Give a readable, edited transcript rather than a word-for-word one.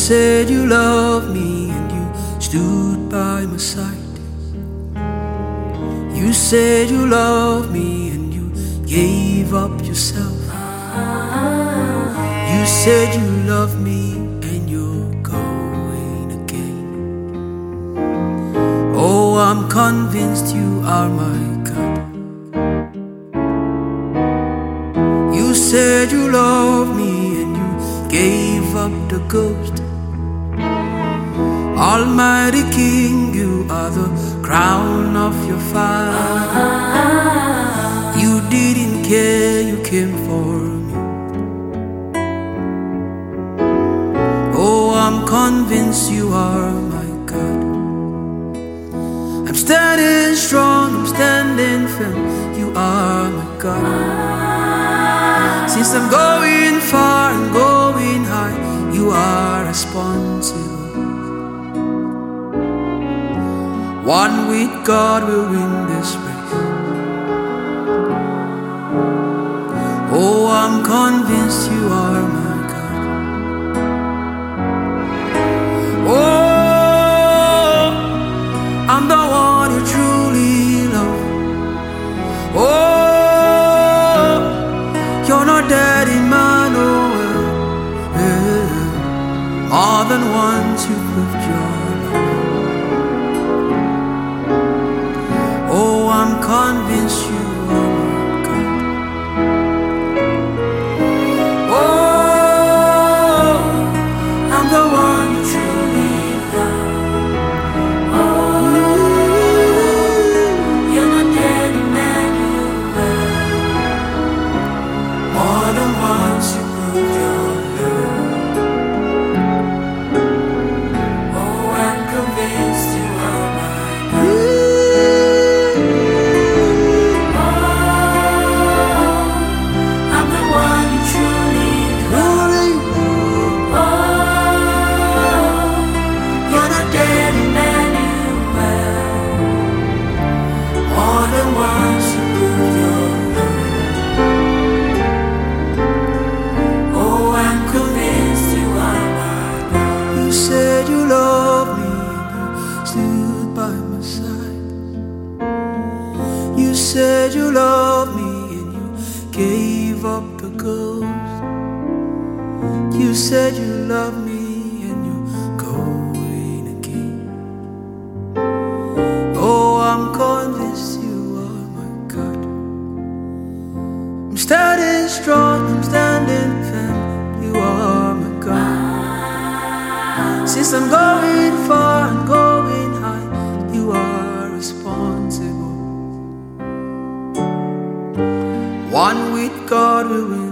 said you loved me and you stood by my side. You said you loved me and you gave up yourself. You said you love me and you're going again. Oh, I'm convinced you are my God. You said you love me and you gave up the ghost. Almighty King, you are the crown of your fire. You didn't care, you came for me. Oh, I'm convinced you are my God. I'm standing strong, I'm standing firm. You are my God. Since I'm going far and going high, you are responsible. One with God will win this race. Oh, I'm convinced you are my God. Oh, I'm the one you truly love. Oh, you're not dead, Emmanuel. More than once you proved your love. Oh, I'm convinced you are my God. Oh, I'm the one you truly love. Oh, you're not dead, Emmanuel. More than once you proved your love. Oh, I'm convinced you are my God. You said you loved me and you gave up the ghost. You said you love me and you're going again. Oh, I'm convinced you are my God. I'm standing strong, I'm standing firm. You are my God. Since I'm going far and going high, you are responsible. One with God will win.